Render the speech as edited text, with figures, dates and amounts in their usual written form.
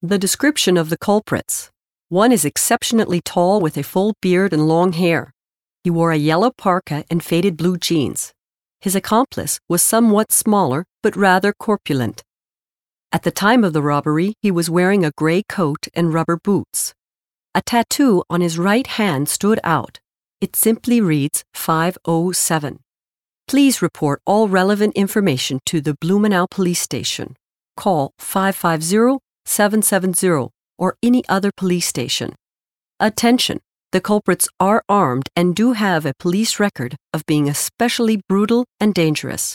The description of the culprits. One is exceptionally tall with a full beard and long hair. He wore a yellow parka and faded blue jeans. His accomplice was somewhat smaller, but rather corpulent. At the time of the robbery, he was wearing a gray coat and rubber boots. A tattoo on his right hand stood out. It simply reads 507. Please report all relevant information to the Blumenau Police Station. Call 550-770 or any other police station. Attention! The culprits are armed and do have a police record of being especially brutal and dangerous.